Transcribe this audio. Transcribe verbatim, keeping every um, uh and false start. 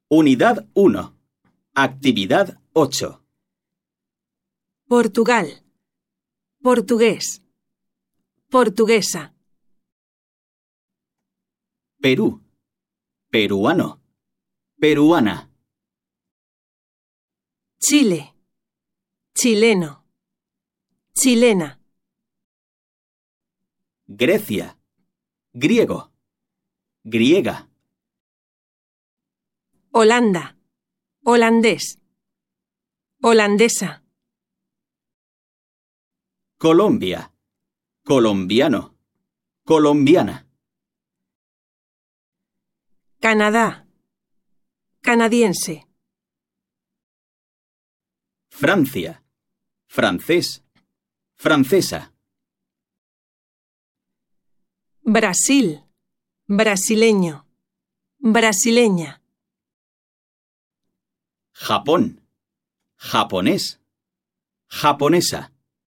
Unidad uno. Actividad ocho. Portugal. Portugués. Portuguesa. Perú. Peruano. Peruana. Chile. Chileno. Chilena. Grecia. Griego. Griega. Holanda. Holandés. Holandesa. Colombia. Colombiano. Colombiana. Canadá. Canadiense. Francia. Francés. Francesa. Brasil. Brasileño. Brasileña. Japón. Japonés. Japonesa.